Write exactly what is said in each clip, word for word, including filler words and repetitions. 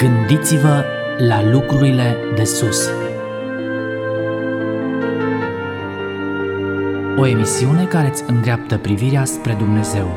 Gândiți-vă la lucrurile de sus. O emisiune care îți îndreaptă privirea spre Dumnezeu.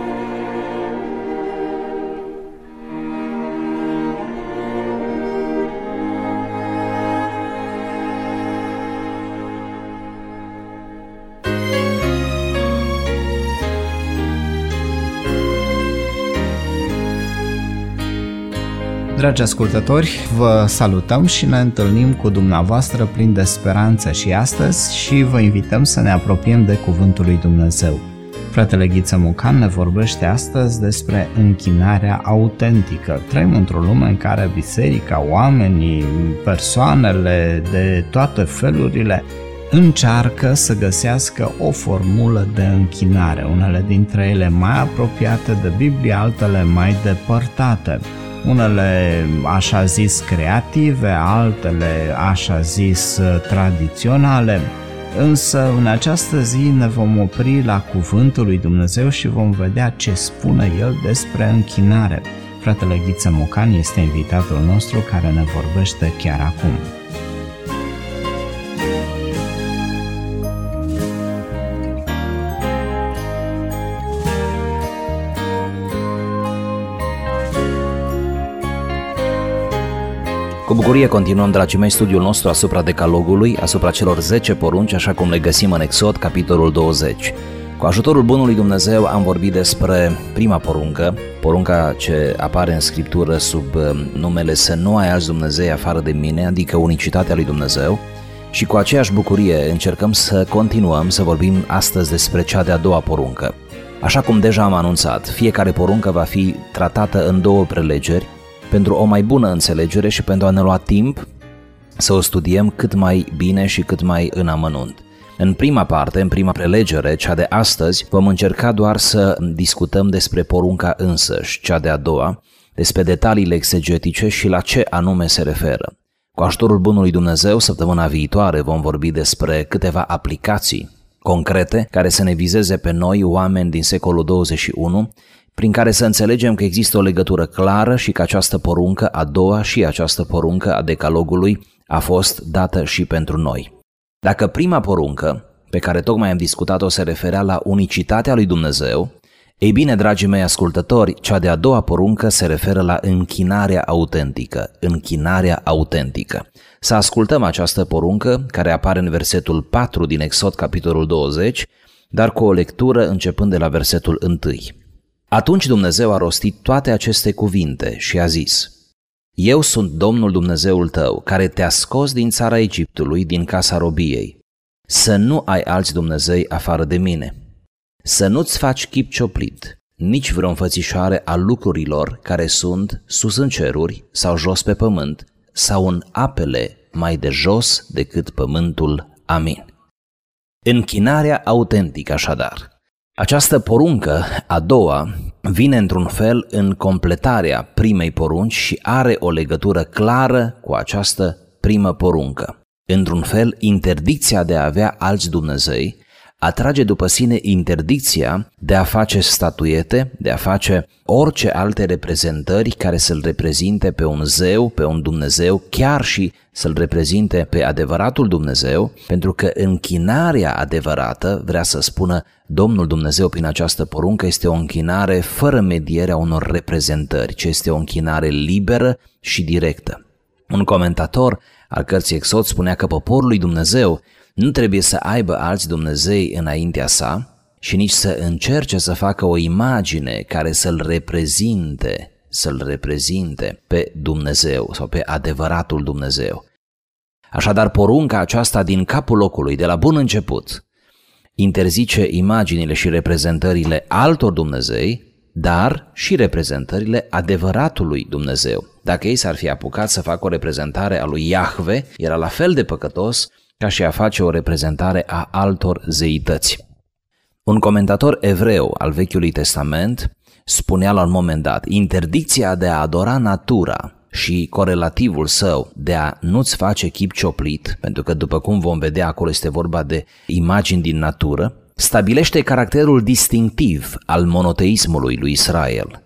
Dragi ascultători, vă salutăm și ne întâlnim cu dumneavoastră plin de speranță și astăzi și vă invităm să ne apropiem de Cuvântul lui Dumnezeu. Fratele Ghiță Mocan ne vorbește astăzi despre închinarea autentică. Trăim într-o lume în care biserica, oamenii, persoanele de toate felurile încearcă să găsească o formulă de închinare, unele dintre ele mai apropiate de Biblie, altele mai depărtate. Unele așa zis creative, altele așa zis tradiționale, însă în această zi ne vom opri la Cuvântul lui Dumnezeu și vom vedea ce spune El despre închinare. Fratele Ghiță Mocan este invitatul nostru care ne vorbește chiar acum. Cu bucurie continuăm, dragii mei, studiul nostru asupra decalogului, asupra celor zece porunci, așa cum le găsim în Exod, capitolul douăzeci. Cu ajutorul bunului Dumnezeu am vorbit despre prima poruncă, porunca ce apare în Scriptură sub numele să nu ai alți Dumnezei afară de mine, adică unicitatea lui Dumnezeu, și cu aceeași bucurie încercăm să continuăm să vorbim astăzi despre cea de-a doua poruncă. Așa cum deja am anunțat, fiecare poruncă va fi tratată în două prelegeri, pentru o mai bună înțelegere și pentru a ne lua timp să o studiem cât mai bine și cât mai în amănunt. În prima parte, în prima prelegere, cea de astăzi, vom încerca doar să discutăm despre porunca însăși, cea de-a doua, despre detaliile exegetice și la ce anume se referă. Cu ajutorul bunului Dumnezeu, săptămâna viitoare vom vorbi despre câteva aplicații concrete care să ne vizeze pe noi, oameni din secolul douăzeci și unu, prin care să înțelegem că există o legătură clară și că această poruncă, a doua și această poruncă a decalogului, a fost dată și pentru noi. Dacă prima poruncă, pe care tocmai am discutat-o, se referea la unicitatea lui Dumnezeu, ei bine, dragii mei ascultători, cea de-a doua poruncă se referă la închinarea autentică, închinarea autentică. Să ascultăm această poruncă, care apare în versetul patru din Exod, capitolul douăzeci, dar cu o lectură începând de la versetul unu. Atunci Dumnezeu a rostit toate aceste cuvinte și a zis: Eu sunt Domnul Dumnezeul tău, care te-a scos din țara Egiptului, din casa robiei. Să nu ai alți Dumnezei afară de mine. Să nu-ți faci chip cioplit, nici vreo înfățișare a lucrurilor care sunt sus în ceruri sau jos pe pământ, sau în apele mai de jos decât pământul. Amin. Închinarea autentică, așadar. Această poruncă, a doua, vine într-un fel în completarea primei porunci și are o legătură clară cu această primă poruncă. Într-un fel, interdicția de a avea alți Dumnezei atrage după sine interdicția de a face statuiete, de a face orice alte reprezentări care să-L reprezinte pe un zeu, pe un Dumnezeu, chiar și să-L reprezinte pe adevăratul Dumnezeu, pentru că închinarea adevărată, vrea să spună Domnul Dumnezeu prin această poruncă, este o închinare fără medierea unor reprezentări, ci este o închinare liberă și directă. Un comentator al cărții Exod spunea că poporul lui Dumnezeu nu trebuie să aibă alți Dumnezei înaintea sa și nici să încerce să facă o imagine care să-L reprezinte, să-L reprezinte pe Dumnezeu sau pe adevăratul Dumnezeu. Așadar, porunca aceasta din capul locului, de la bun început, interzice imaginile și reprezentările altor Dumnezei, dar și reprezentările adevăratului Dumnezeu. Dacă ei s-ar fi apucat să facă o reprezentare a lui Iahve, era la fel de păcătos ca și a face o reprezentare a altor zeități. Un comentator evreu al Vechiului Testament spunea la un moment dat: interdicția de a adora natura și corelativul său de a nu-ți face chip cioplit, pentru că după cum vom vedea acolo este vorba de imagini din natură, stabilește caracterul distinctiv al monoteismului lui Israel.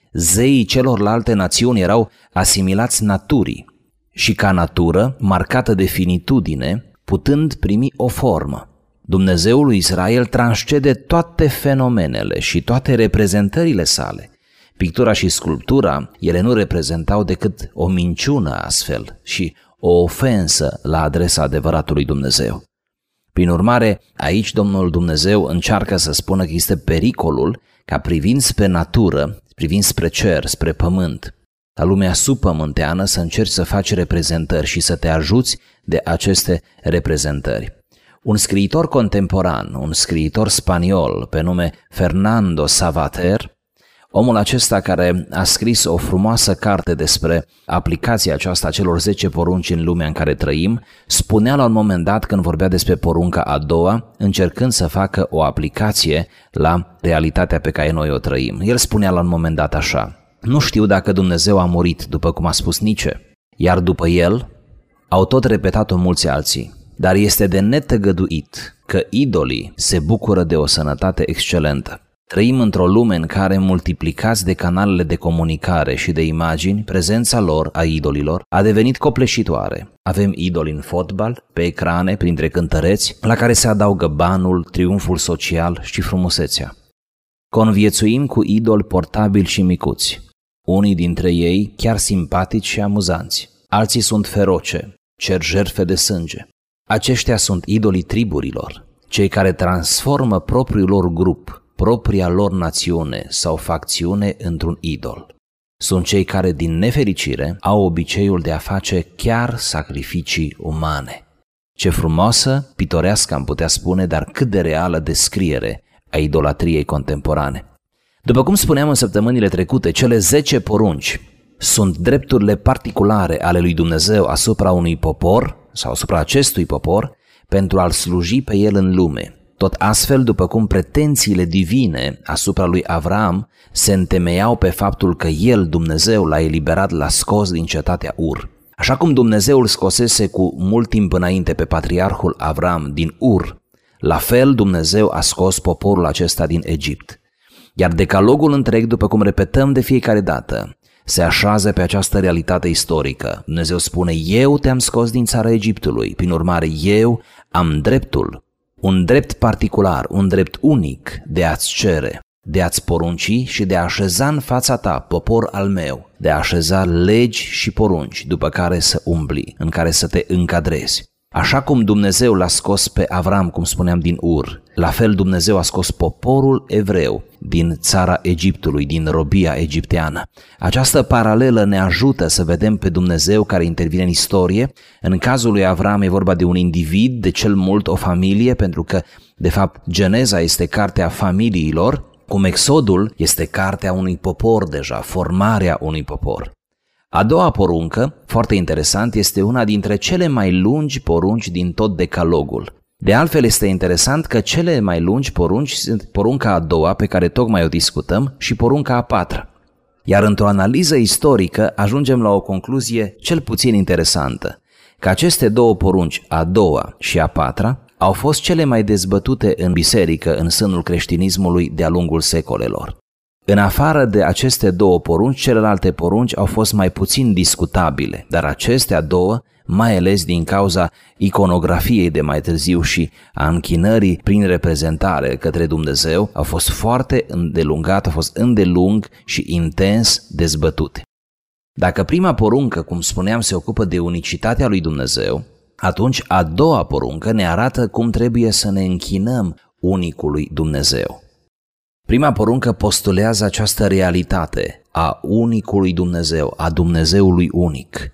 Zeii celorlalte națiuni erau asimilați naturii și ca natură, marcată de finitudine, putând primi o formă. Dumnezeul lui Israel transcede toate fenomenele și toate reprezentările sale. Pictura și sculptura, ele nu reprezentau decât o minciună astfel și o ofensă la adresa adevăratului Dumnezeu. Prin urmare, aici Domnul Dumnezeu încearcă să spună că este pericolul ca privind spre natură, privind spre cer, spre pământ, la lumea subpământeană, să încerci să faci reprezentări și să te ajuți de aceste reprezentări. Un scriitor contemporan, un scriitor spaniol pe nume Fernando Savater, omul acesta care a scris o frumoasă carte despre aplicația aceasta a celor zece porunci în lumea în care trăim, spunea la un moment dat când vorbea despre porunca a doua, încercând să facă o aplicație la realitatea pe care noi o trăim. El spunea la un moment dat așa: nu știu dacă Dumnezeu a murit, după cum a spus Nietzsche, iar după el au tot repetat-o mulți alții, dar este de netăgăduit că idolii se bucură de o sănătate excelentă. Trăim într-o lume în care, multiplicați de canalele de comunicare și de imagini, prezența lor, a idolilor, a devenit copleșitoare. Avem idoli în fotbal, pe ecrane, printre cântăreți, la care se adaugă banul, triumful social și frumusețea. Conviețuim cu idoli portabili și micuți. Unii dintre ei chiar simpatici și amuzanți. Alții sunt feroce, cer jertfe de sânge. Aceștia sunt idolii triburilor, cei care transformă propriul lor grup, propria lor națiune sau facțiune într-un idol. Sunt cei care, din nefericire, au obiceiul de a face chiar sacrificii umane. Ce frumoasă, pitorească am putea spune, dar cât de reală descriere a idolatriei contemporane. După cum spuneam în săptămânile trecute, cele zece porunci sunt drepturile particulare ale lui Dumnezeu asupra unui popor sau asupra acestui popor pentru a-L sluji pe El în lume. Tot astfel, după cum pretențiile divine asupra lui Avram se întemeiau pe faptul că el, Dumnezeu, l-a eliberat, l-a scos din cetatea Ur. Așa cum Dumnezeu îl scosese cu mult timp înainte pe patriarhul Avram din Ur, la fel Dumnezeu a scos poporul acesta din Egipt. Iar decalogul întreg, după cum repetăm de fiecare dată, se așează pe această realitate istorică. Dumnezeu spune: eu te-am scos din țara Egiptului, prin urmare eu am dreptul, un drept particular, un drept unic de a-ți cere, de a-ți porunci și de a așeza în fața ta, popor al meu, de a așeza legi și porunci după care să umbli, în care să te încadrezi. Așa cum Dumnezeu l-a scos pe Avram, cum spuneam, din Ur, la fel Dumnezeu a scos poporul evreu din țara Egiptului, din robia egipteană. Această paralelă ne ajută să vedem pe Dumnezeu care intervine în istorie. În cazul lui Avram e vorba de un individ, de cel mult o familie, pentru că, de fapt, Geneza este cartea familiilor, cum Exodul este cartea unui popor deja, formarea unui popor. A doua poruncă, foarte interesant, este una dintre cele mai lungi porunci din tot decalogul. De altfel, este interesant că cele mai lungi porunci sunt porunca a doua, pe care tocmai o discutăm, și porunca a patra. Iar într-o analiză istorică ajungem la o concluzie cel puțin interesantă, că aceste două porunci, a doua și a patra, au fost cele mai dezbătute în biserică, în sânul creștinismului de-a lungul secolelor. În afară de aceste două porunci, celelalte porunci au fost mai puțin discutabile, dar acestea două, mai ales din cauza iconografiei de mai târziu și a închinării prin reprezentare către Dumnezeu, au fost foarte îndelungate, au fost îndelung și intens dezbătute. Dacă prima poruncă, cum spuneam, se ocupă de unicitatea lui Dumnezeu, atunci a doua poruncă ne arată cum trebuie să ne închinăm unicului Dumnezeu. Prima poruncă postulează această realitate a unicului Dumnezeu, a Dumnezeului unic.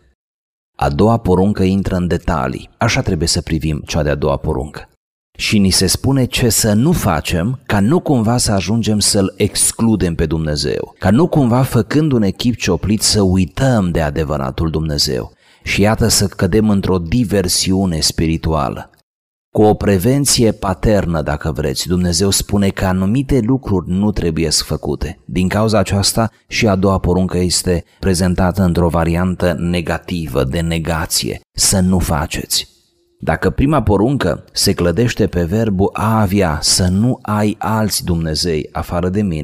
A doua poruncă intră în detalii. Așa trebuie să privim cea de-a doua poruncă. Și ni se spune ce să nu facem ca nu cumva să ajungem să-L excludem pe Dumnezeu, ca nu cumva făcând un echip cioplit să uităm de adevăratul Dumnezeu și iată să cădem într-o diversiune spirituală. Cu o prevenție paternă, dacă vreți, Dumnezeu spune că anumite lucruri nu trebuie făcute. Din cauza aceasta și a doua poruncă este prezentată într-o variantă negativă, de negație, să nu faceți. Dacă prima poruncă se clădește pe verbul a avea, să nu ai alți Dumnezei afară de mine,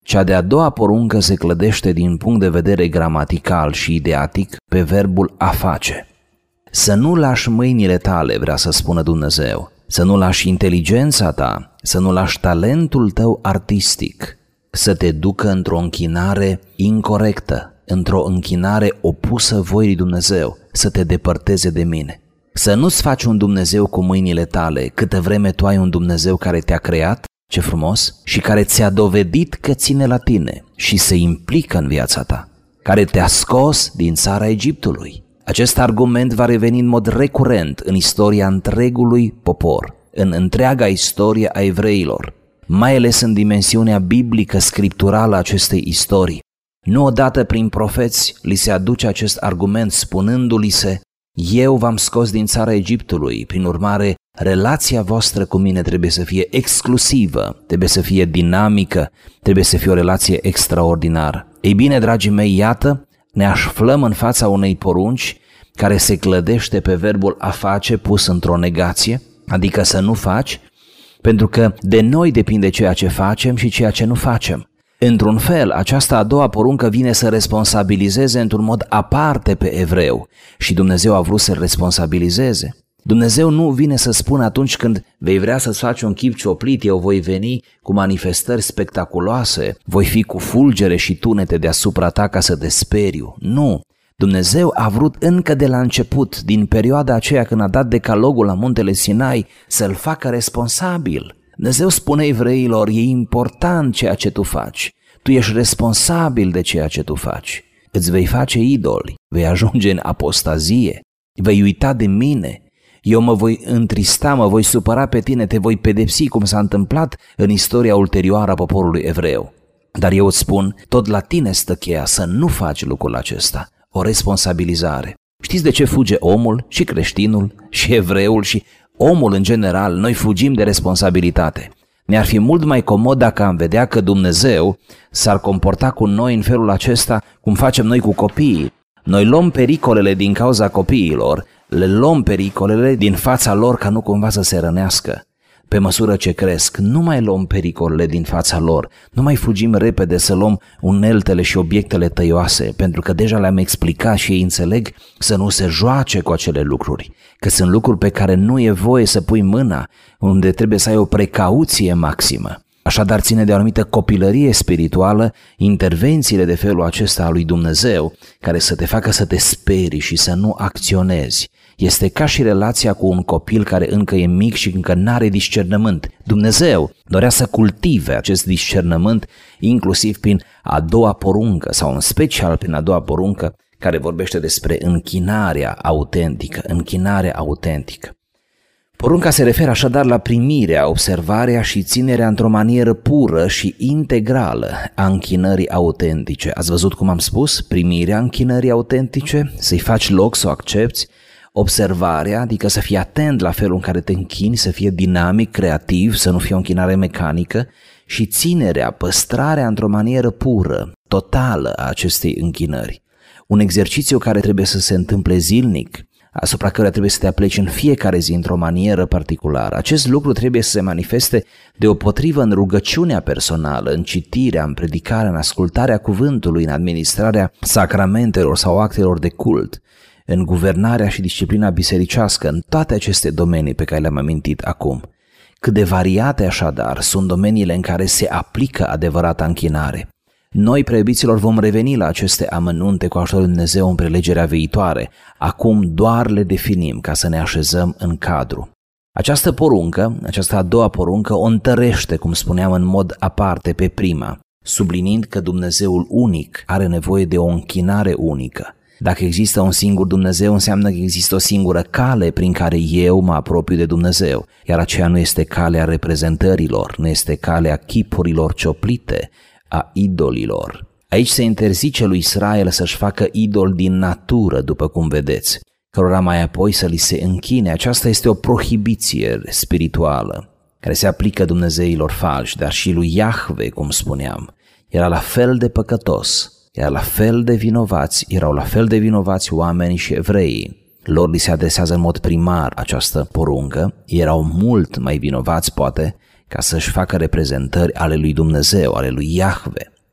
Cea de-a doua poruncă se clădește din punct de vedere gramatical și ideatic pe verbul a face. Să nu lași mâinile tale, vrea să spună Dumnezeu, să nu lași inteligența ta, să nu lași talentul tău artistic, să te ducă într-o închinare incorectă, într-o închinare opusă voii lui Dumnezeu, să te depărteze de mine. Să nu-ți faci un Dumnezeu cu mâinile tale, câtă vreme tu ai un Dumnezeu care te-a creat, ce frumos, și care ți-a dovedit că ține la tine și se implică în viața ta, care te-a scos din țara Egiptului. Acest argument va reveni în mod recurent în istoria întregului popor, în întreaga istorie a evreilor, mai ales în dimensiunea biblică scripturală a acestei istorii. Nu odată prin profeți li se aduce acest argument spunându-li se: eu v-am scos din țara Egiptului, prin urmare relația voastră cu mine trebuie să fie exclusivă, trebuie să fie dinamică, trebuie să fie o relație extraordinară. Ei bine, dragii mei, iată, ne aflăm în fața unei porunci care se clădește pe verbul a face pus într-o negație, adică să nu faci, pentru că de noi depinde ceea ce facem și ceea ce nu facem. Într-un fel, această a doua poruncă vine să responsabilizeze într-un mod aparte pe evreu și Dumnezeu a vrut să-l responsabilizeze. Dumnezeu nu vine să spună atunci când vei vrea să-ți faci un chip cioplit, eu voi veni cu manifestări spectaculoase, voi fi cu fulgere și tunete deasupra ta ca să te speriu. Nu! Dumnezeu a vrut încă de la început, din perioada aceea când a dat decalogul la muntele Sinai, să-l facă responsabil. Dumnezeu spune evreilor: e important ceea ce tu faci, tu ești responsabil de ceea ce tu faci. Îți vei face idoli, vei ajunge în apostazie, vei uita de mine, eu mă voi întrista, mă voi supăra pe tine, te voi pedepsi, cum s-a întâmplat în istoria ulterioară a poporului evreu. Dar eu îți spun, tot la tine stă cheia să nu faci lucrul acesta, o responsabilizare. Știți de ce fuge omul, și creștinul, și evreul, și omul în general? Noi fugim de responsabilitate. Ne-ar fi mult mai comod dacă am vedea că Dumnezeu s-ar comporta cu noi în felul acesta cum facem noi cu copiii. Noi luăm pericolele din cauza copiilor, le luăm pericolele din fața lor ca nu cumva să se rănească. Pe măsură ce cresc, nu mai luăm pericolele din fața lor, nu mai fugim repede să luăm uneltele și obiectele tăioase, pentru că deja le-am explicat și ei înțeleg să nu se joace cu acele lucruri, că sunt lucruri pe care nu e voie să pui mâna, unde trebuie să ai o precauție maximă. Așadar ține de o anumită copilărie spirituală intervențiile de felul acesta al lui Dumnezeu, care să te facă să te sperii și să nu acționezi. Este ca și relația cu un copil care încă e mic și încă n-are discernământ. Dumnezeu dorea să cultive acest discernământ inclusiv prin a doua poruncă sau în special prin a doua poruncă care vorbește despre închinarea autentică, închinarea autentică. Porunca se referă așadar la primirea, observarea și ținerea într-o manieră pură și integrală a închinării autentice. Ați văzut cum am spus? Primirea închinării autentice, să-i faci loc să o accepți, observarea, adică să fii atent la felul în care te închini, să fie dinamic, creativ, să nu fie o închinare mecanică, și ținerea, păstrarea într-o manieră pură, totală a acestei închinări. Un exercițiu care trebuie să se întâmple zilnic, asupra căruia trebuie să te apleci în fiecare zi într-o manieră particulară. Acest lucru trebuie să se manifeste deopotrivă în rugăciunea personală, în citirea, în predicarea, în ascultarea cuvântului, în administrarea sacramentelor sau actelor de cult, în guvernarea și disciplina bisericească, în toate aceste domenii pe care le-am amintit acum. Cât de variate așadar sunt domeniile în care se aplică adevărata închinare. Noi, preiubiților, vom reveni la aceste amănunte cu ajutorul lui Dumnezeu în prelegerea viitoare. Acum doar le definim ca să ne așezăm în cadru. Această poruncă, această a doua poruncă, o întărește, cum spuneam, în mod aparte pe prima, subliniind că Dumnezeul unic are nevoie de o închinare unică. Dacă există un singur Dumnezeu, înseamnă că există o singură cale prin care eu mă apropiu de Dumnezeu, iar aceea nu este calea reprezentărilor, nu este calea chipurilor cioplite, a idolilor. Aici se interzice lui Israel să-și facă idol din natură, după cum vedeți, cărora mai apoi să li se închine. Aceasta este o prohibiție spirituală care se aplică dumnezeilor falși, dar și lui Iahve, cum spuneam. Era la fel de păcătos, era la fel de vinovați, erau la fel de vinovați oamenii și evreii. Lor li se adresează în mod primar această poruncă, erau mult mai vinovați, poate, ca să-și facă reprezentări ale lui Dumnezeu, ale lui Iahve.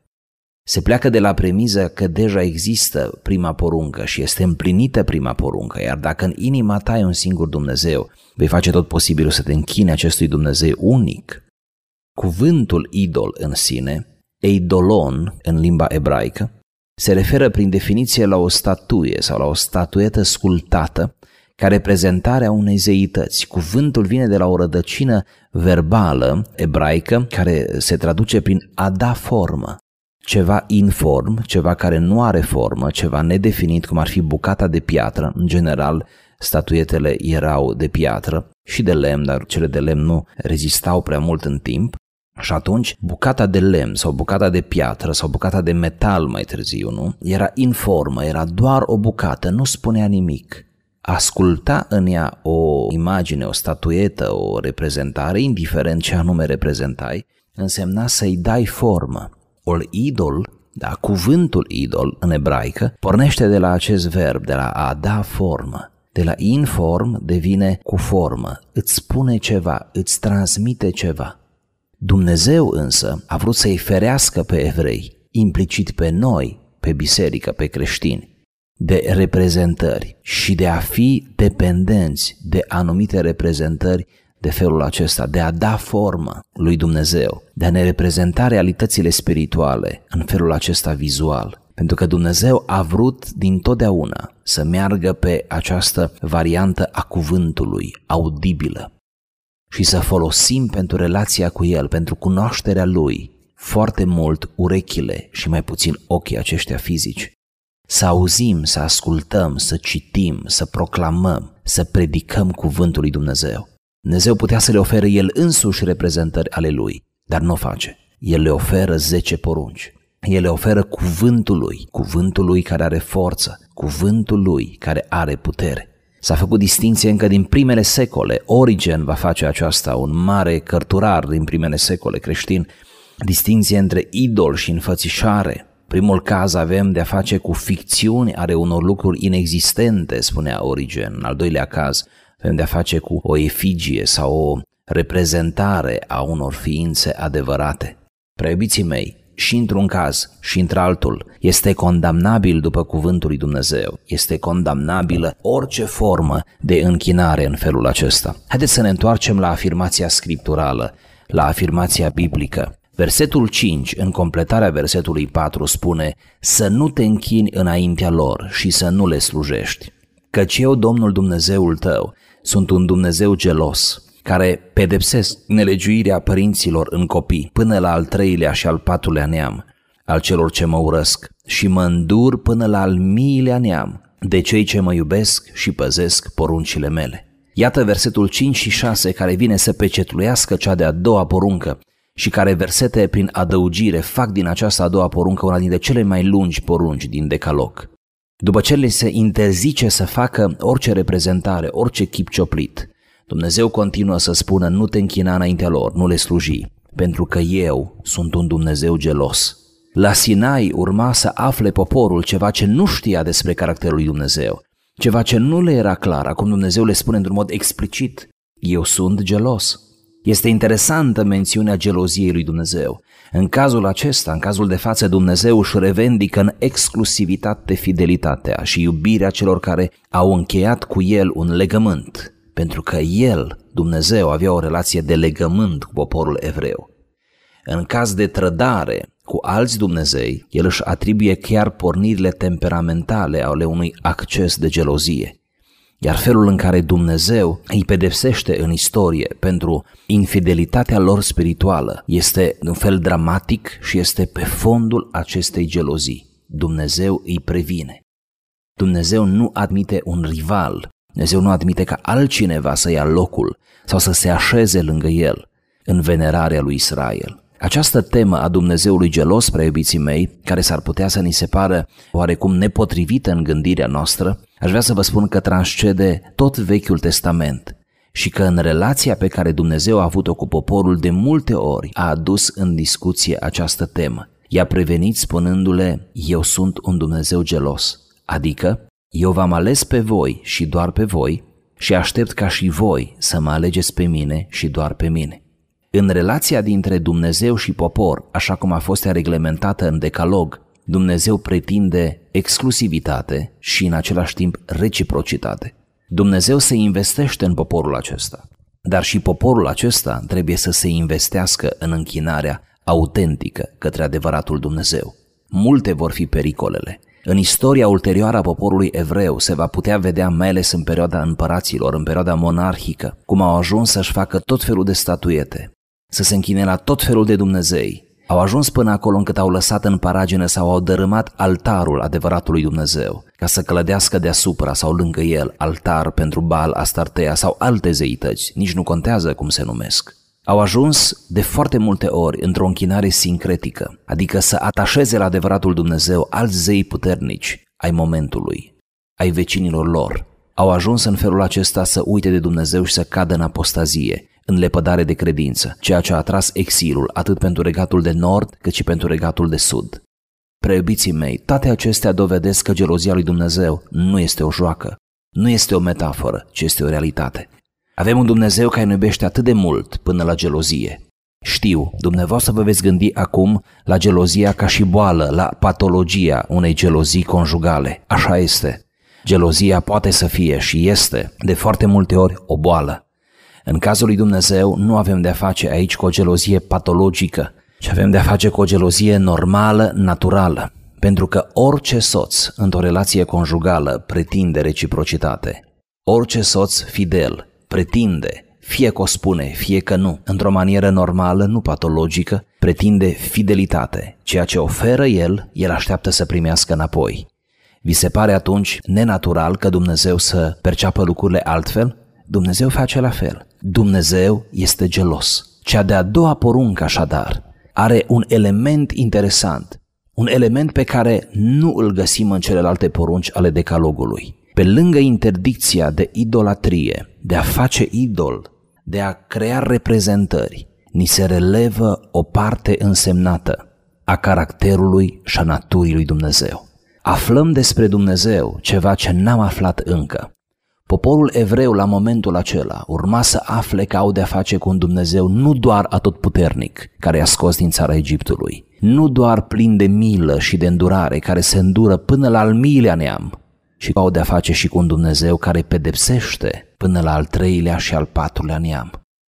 Se pleacă de la premiză că deja există prima poruncă și este împlinită prima poruncă, iar dacă în inima ta e un singur Dumnezeu, vei face tot posibilul să te închini acestui Dumnezeu unic. Cuvântul idol în sine, eidolon în limba ebraică, se referă prin definiție la o statuie sau la o statuetă sculptată ca reprezentarea unei zeități. Cuvântul vine de la o rădăcină verbală ebraică care se traduce prin a da formă. Ceva inform, ceva care nu are formă, ceva nedefinit, cum ar fi bucata de piatră. În general, statuetele erau de piatră și de lemn, dar cele de lemn nu rezistau prea mult în timp. Și atunci, bucata de lemn sau bucata de piatră sau bucata de metal mai târziu, nu? Era informă, era doar o bucată, nu spunea nimic. Asculta în ea o imagine, o statuetă, o reprezentare, indiferent ce anume reprezentai, însemna să-i dai formă. Ori idol, da, cuvântul idol în ebraică, pornește de la acest verb, de la a da formă. De la inform devine cu formă, îți spune ceva, îți transmite ceva. Dumnezeu însă a vrut să-i ferească pe evrei, implicit pe noi, pe biserică, pe creștini, de reprezentări și de a fi dependenți de anumite reprezentări de felul acesta, de a da formă lui Dumnezeu, de a ne reprezenta realitățile spirituale în felul acesta vizual. Pentru că Dumnezeu a vrut dintotdeauna să meargă pe această variantă a cuvântului, audibilă, și să folosim pentru relația cu El, pentru cunoașterea Lui, foarte mult urechile și mai puțin ochii aceștia fizici. Să auzim, să ascultăm, să citim, să proclamăm, să predicăm cuvântul lui Dumnezeu. Dumnezeu putea să le ofere El însuși reprezentări ale Lui, dar nu o face. El le oferă zece porunci. El le oferă cuvântul Lui, cuvântul Lui care are forță, cuvântul Lui care are putere. S-a făcut distinție încă din primele secole. Origen va face aceasta, un mare cărturar din primele secole creștin, distinție între idol și înfățișare. Primul caz avem de a face cu ficțiuni ale unor lucruri inexistente, spunea Origen. În al doilea caz avem de a face cu o efigie sau o reprezentare a unor ființe adevărate. Prea iubiții mei, și într-un caz și într-altul este condamnabil după cuvântul lui Dumnezeu, este condamnabilă orice formă de închinare în felul acesta. Haideți să ne întoarcem la afirmația scripturală, la afirmația biblică. Versetul cinci, în completarea versetului patru, spune: să nu te închini înaintea lor și să nu le slujești, căci eu, Domnul Dumnezeul tău, sunt un Dumnezeu gelos, care pedepsesc nelegiuirea părinților în copii până la al treilea și al patrulea neam al celor ce mă urăsc și mă îndur până la al miilea neam de cei ce mă iubesc și păzesc poruncile mele. Iată versetul cinci și șase care vine să pecetluiască cea de-a doua poruncă și care versete prin adăugire fac din această a doua poruncă una dintre cele mai lungi porunci din Decalog. După ce le se interzice să facă orice reprezentare, orice chip cioplit, Dumnezeu continuă să spună: nu te închina înaintea lor, nu le sluji, pentru că eu sunt un Dumnezeu gelos. La Sinai urma să afle poporul ceva ce nu știa despre caracterul lui Dumnezeu, ceva ce nu le era clar. Acum Dumnezeu le spune într-un mod explicit: eu sunt gelos. Este interesantă mențiunea geloziei lui Dumnezeu. În cazul acesta, în cazul de față, Dumnezeu își revendică în exclusivitate fidelitatea și iubirea celor care au încheiat cu El un legământ, pentru că El, Dumnezeu, avea o relație de legământ cu poporul evreu. În caz de trădare cu alți Dumnezei, El își atribuie chiar pornirile temperamentale ale unui acces de gelozie. Iar felul în care Dumnezeu îi pedepsește în istorie pentru infidelitatea lor spirituală este un fel dramatic și este pe fondul acestei gelozii. Dumnezeu îi previne. Dumnezeu nu admite un rival. Dumnezeu nu admite ca altcineva să ia locul sau să se așeze lângă El în venerarea lui Israel. Această temă a Dumnezeului gelos, prea iubiții mei, care s-ar putea să ni se pară oarecum nepotrivită în gândirea noastră, aș vrea să vă spun că transcede tot Vechiul Testament și că în relația pe care Dumnezeu a avut-o cu poporul de multe ori a adus în discuție această temă. I-a prevenit spunându-le: eu sunt un Dumnezeu gelos, adică eu v-am ales pe voi și doar pe voi și aștept ca și voi să mă alegeți pe mine și doar pe mine. În relația dintre Dumnezeu și popor, așa cum a fost ea reglementată în Decalog, Dumnezeu pretinde exclusivitate și în același timp reciprocitate. Dumnezeu se investește în poporul acesta, dar și poporul acesta trebuie să se investească în închinarea autentică către adevăratul Dumnezeu. Multe vor fi pericolele. În istoria ulterioară a poporului evreu se va putea vedea, mai ales în perioada împăraților, în perioada monarhică, cum au ajuns să-și facă tot felul de statuete, să se închine la tot felul de dumnezei. Au ajuns până acolo încât au lăsat în paragină sau au dărâmat altarul adevăratului Dumnezeu, ca să clădească deasupra sau lângă el altar pentru Baal, Astartea sau alte zeități, nici nu contează cum se numesc. Au ajuns de foarte multe ori într-o închinare sincretică, adică să atașeze la adevăratul Dumnezeu alți zei puternici ai momentului, ai vecinilor lor. Au ajuns în felul acesta să uite de Dumnezeu și să cadă în apostazie, în lepădare de credință, ceea ce a atras exilul atât pentru regatul de nord cât și pentru regatul de sud. Preiubiții mei, toate acestea dovedesc că gelozia lui Dumnezeu nu este o joacă, nu este o metaforă, ci este o realitate. Avem un Dumnezeu care ne iubește atât de mult până la gelozie. Știu, dumneavoastră vă veți gândi acum la gelozia ca și boală, la patologia unei gelozii conjugale. Așa este. Gelozia poate să fie și este de foarte multe ori o boală. În cazul lui Dumnezeu nu avem de-a face aici cu o gelozie patologică, ci avem de-a face cu o gelozie normală, naturală, pentru că orice soț într-o relație conjugală pretinde reciprocitate. Orice soț fidel pretinde, fie că o spune, fie că nu, într-o manieră normală, nu patologică, pretinde fidelitate. Ceea ce oferă el, el așteaptă să primească înapoi. Vi se pare atunci nenatural că Dumnezeu să perceapă lucrurile altfel? Dumnezeu face la fel. Dumnezeu este gelos. Cea de-a doua poruncă, așadar, are un element interesant, un element pe care nu îl găsim în celelalte porunci ale Decalogului. Pe lângă interdicția de idolatrie, de a face idol, de a crea reprezentări, ni se relevă o parte însemnată a caracterului și a naturii lui Dumnezeu. Aflăm despre Dumnezeu ceva ce n-am aflat încă. Poporul evreu la momentul acela urma să afle că au de-a face cu un Dumnezeu nu doar atotputernic, care i-a scos din țara Egiptului, nu doar plin de milă și de îndurare, care se îndură până la al miilea neam, ci au de-a face și cu un Dumnezeu care pedepsește până la al treilea și al patrulea neam.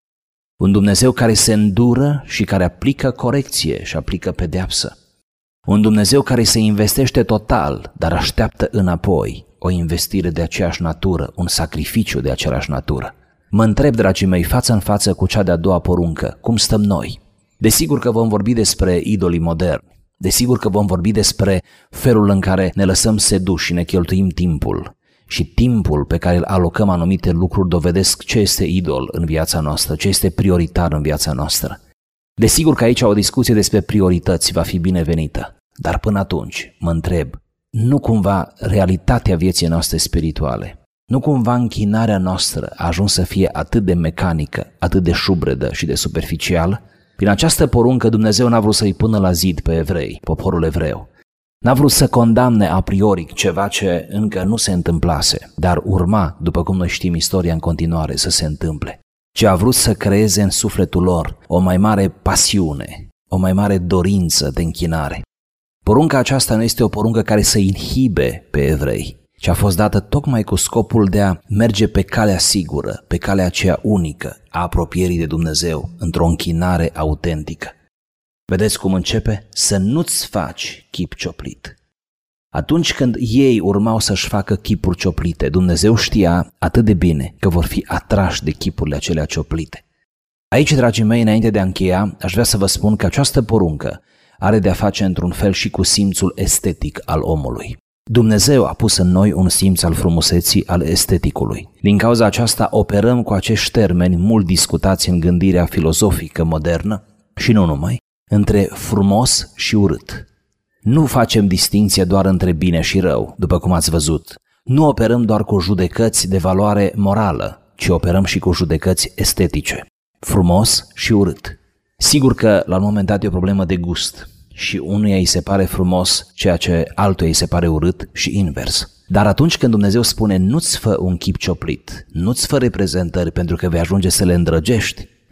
Un Dumnezeu care se îndură și care aplică corecție și aplică pedeapsă. Un Dumnezeu care se investește total, dar așteaptă înapoi o investire de aceeași natură, un sacrificiu de aceeași natură. Mă întreb, dragii mei, față în față cu cea de-a doua poruncă, cum stăm noi? Desigur că vom vorbi despre idolii moderni, desigur că vom vorbi despre felul în care ne lăsăm seduși și ne cheltuim timpul. Și timpul pe care îl alocăm anumite lucruri dovedesc ce este idol în viața noastră, ce este prioritar în viața noastră. Desigur că aici o discuție despre priorități va fi binevenită, dar până atunci mă întreb, nu cumva realitatea vieții noastre spirituale, nu cumva închinarea noastră a ajuns să fie atât de mecanică, atât de șubredă și de superficială? Prin această poruncă Dumnezeu n-a vrut să-i pună la zid pe evrei, poporul evreu. N-a vrut să condamne a priori ceva ce încă nu se întâmplase, dar urma, după cum noi știm istoria în continuare, să se întâmple. Ci a vrut să creeze în sufletul lor o mai mare pasiune, o mai mare dorință de închinare. Porunca aceasta nu este o poruncă care să inhibe pe evrei, ci a fost dată tocmai cu scopul de a merge pe calea sigură, pe calea aceea unică a apropierii de Dumnezeu, într-o închinare autentică. Vedeți cum începe? Să nu-ți faci chip cioplit. Atunci când ei urmau să-și facă chipuri cioplite, Dumnezeu știa atât de bine că vor fi atrași de chipurile acelea cioplite. Aici, dragii mei, înainte de a încheia, aș vrea să vă spun că această poruncă are de a face într-un fel și cu simțul estetic al omului. Dumnezeu a pus în noi un simț al frumuseții, al esteticului. Din cauza aceasta operăm cu acești termeni mult discutați în gândirea filozofică modernă și nu numai, între frumos și urât. Nu facem distinție doar între bine și rău, după cum ați văzut. Nu operăm doar cu judecăți de valoare morală, ci operăm și cu judecăți estetice. Frumos și urât. Sigur că la un moment dat e o problemă de gust și unuia îi se pare frumos ceea ce altuia îi se pare urât și invers. Dar atunci când Dumnezeu spune nu-ți fă un chip cioplit, nu-ți fă reprezentări pentru că vei ajunge să le îndrăgești,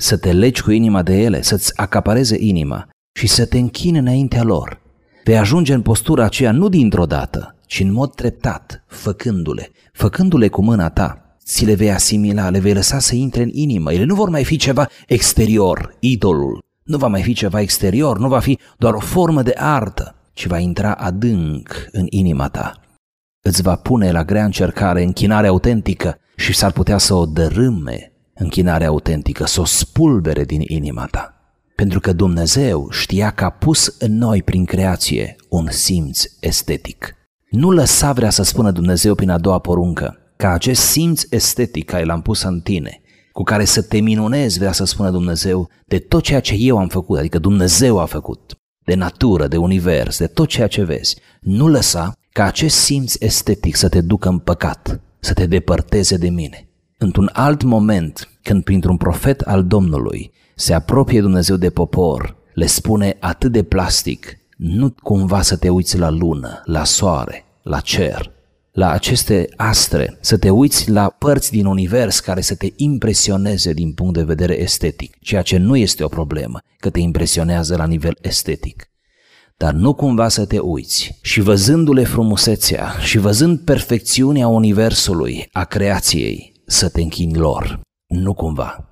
să te legi cu inima de ele, să-ți acapareze inima și să te închini înaintea lor. Vei ajunge în postura aceea nu dintr-o dată, ci în mod treptat, făcându-le, făcându-le cu mâna ta, ți le vei asimila, le vei lăsa să intre în inimă. Ele nu vor mai fi ceva exterior, idolul, nu va mai fi ceva exterior, nu va fi doar o formă de artă, ci va intra adânc în inima ta. Îți va pune la grea încercare închinarea autentică și s-ar putea să o dărâme închinarea autentică, să o spulbere din inima ta. Pentru că Dumnezeu știa că a pus în noi prin creație un simț estetic. Nu lăsa, vrea să spună Dumnezeu prin a doua poruncă, ca acest simț estetic care l-am pus în tine, cu care să te minunezi, vrea să spună Dumnezeu, de tot ceea ce eu am făcut, adică Dumnezeu a făcut, de natură, de univers, de tot ceea ce vezi. Nu lăsa ca acest simț estetic să te ducă în păcat, să te depărteze de mine. Într-un alt moment, când printr-un profet al Domnului se apropie Dumnezeu de popor, le spune atât de plastic, nu cumva să te uiți la lună, la soare, la cer, la aceste astre, să te uiți la părți din univers care să te impresioneze din punct de vedere estetic, ceea ce nu este o problemă, că te impresionează la nivel estetic. Dar nu cumva să te uiți și văzându-le frumusețea și văzând perfecțiunea universului, a creației, să te închini lor. Nu cumva.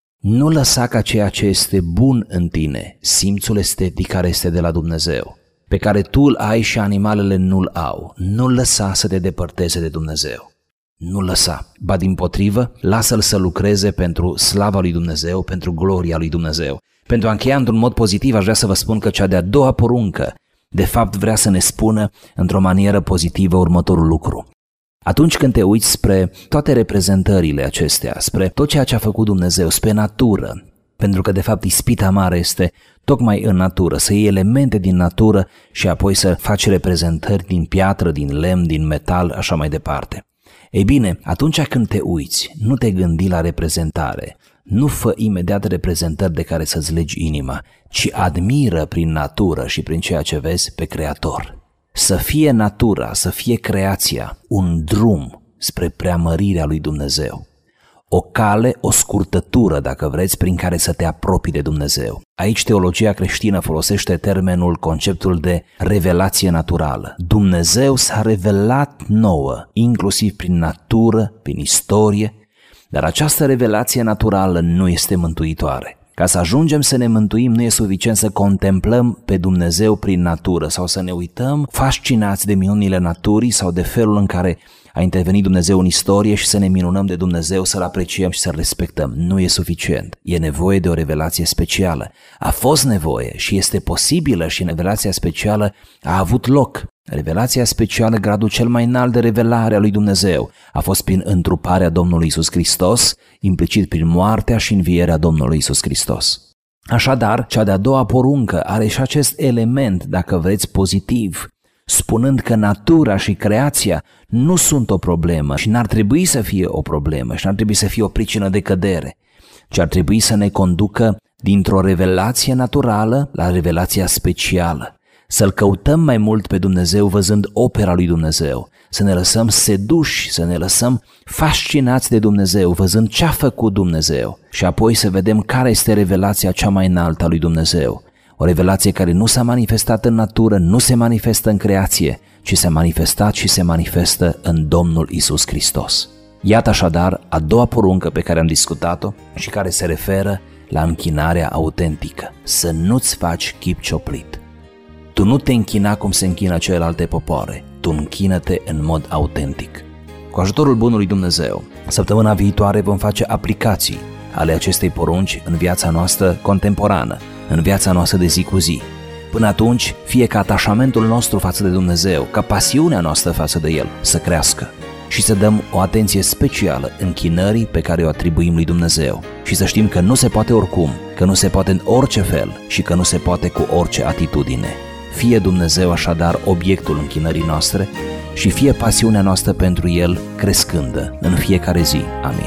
Nu lăsa ca ceea ce este bun în tine, simțul estetic care este de la Dumnezeu, pe care tu îl ai și animalele nu-l au, nu lăsa să te depărteze de Dumnezeu. Nu lăsa, ba dimpotrivă, lasă-l să lucreze pentru slava lui Dumnezeu, pentru gloria lui Dumnezeu. Pentru a încheia într-un mod pozitiv, aș vrea să vă spun că cea de-a doua poruncă, de fapt, vrea să ne spună într-o manieră pozitivă următorul lucru. Atunci când te uiți spre toate reprezentările acestea, spre tot ceea ce a făcut Dumnezeu, spre natură, pentru că de fapt ispita mare este tocmai în natură, să iei elemente din natură și apoi să faci reprezentări din piatră, din lemn, din metal, așa mai departe. Ei bine, atunci când te uiți, nu te gândi la reprezentare, nu fă imediat reprezentări de care să-ți legi inima, ci admiră prin natură și prin ceea ce vezi pe Creator. Să fie natura, să fie creația un drum spre preamărirea lui Dumnezeu. O cale, o scurtătură, dacă vreți, prin care să te apropii de Dumnezeu. Aici teologia creștină folosește termenul, conceptul de revelație naturală. Dumnezeu s-a revelat nouă, inclusiv prin natură, prin istorie, dar această revelație naturală nu este mântuitoare. Ca să ajungem să ne mântuim, nu e suficient să contemplăm pe Dumnezeu prin natură sau să ne uităm fascinați de minunile naturii sau de felul în care a intervenit Dumnezeu în istorie și să ne minunăm de Dumnezeu, să-L apreciem și să-L respectăm. Nu e suficient. E nevoie de o revelație specială. A fost nevoie și este posibilă și revelația specială a avut loc. Revelația specială, gradul cel mai înalt de revelare a lui Dumnezeu, a fost prin întruparea Domnului Iisus Hristos, implicit prin moartea și învierea Domnului Iisus Hristos. Așadar, cea de-a doua poruncă are și acest element, dacă vreți, pozitiv, spunând că natura și creația nu sunt o problemă și n-ar trebui să fie o problemă și n-ar trebui să fie o pricină de cădere, ci ar trebui să ne conducă dintr-o revelație naturală la revelația specială. Să-L căutăm mai mult pe Dumnezeu văzând opera lui Dumnezeu, să ne lăsăm seduși, să ne lăsăm fascinați de Dumnezeu văzând ce a făcut Dumnezeu și apoi să vedem care este revelația cea mai înaltă a lui Dumnezeu. O revelație care nu s-a manifestat în natură, nu se manifestă în creație, ci s-a manifestat și se manifestă în Domnul Iisus Hristos. Iată așadar a doua poruncă pe care am discutat-o și care se referă la închinarea autentică, să nu-ți faci chip cioplit. Tu nu te închina cum se închină celelalte popoare, tu închină-te în mod autentic. Cu ajutorul bunului Dumnezeu, săptămâna viitoare vom face aplicații ale acestei porunci în viața noastră contemporană, în viața noastră de zi cu zi. Până atunci, fie ca atașamentul nostru față de Dumnezeu, ca pasiunea noastră față de El să crească și să dăm o atenție specială închinării pe care o atribuim lui Dumnezeu și să știm că nu se poate oricum, că nu se poate în orice fel și că nu se poate cu orice atitudine. Fie Dumnezeu așadar obiectul închinării noastre și fie pasiunea noastră pentru El crescândă în fiecare zi. Amin.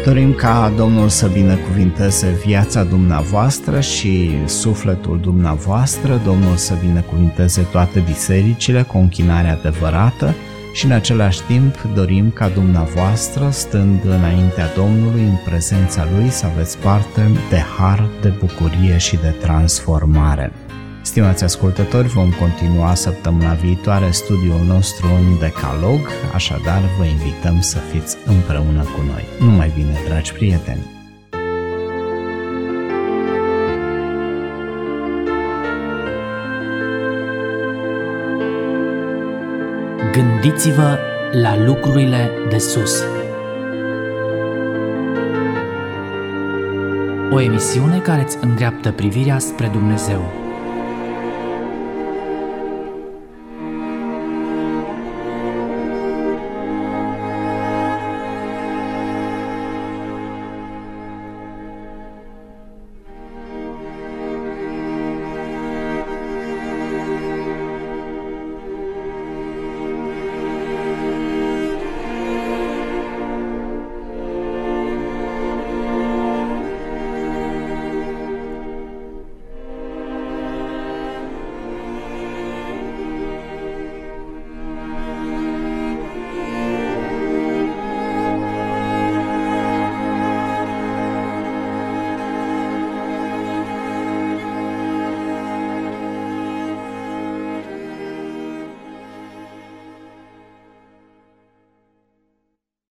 Dorim ca Domnul să binecuvinteze viața dumneavoastră și sufletul dumneavoastră, Domnul să binecuvinteze toate bisericile cu o închinare adevărată și în același timp dorim ca dumneavoastră, stând înaintea Domnului, în prezența Lui, să aveți parte de har, de bucurie și de transformare. Stimați ascultători, vom continua săptămâna viitoare studiul nostru în Decalog, așadar vă invităm să fiți împreună cu noi. Numai bine, dragi prieteni! Gândiți-vă la lucrurile de sus. O emisiune care îți îndreaptă privirea spre Dumnezeu.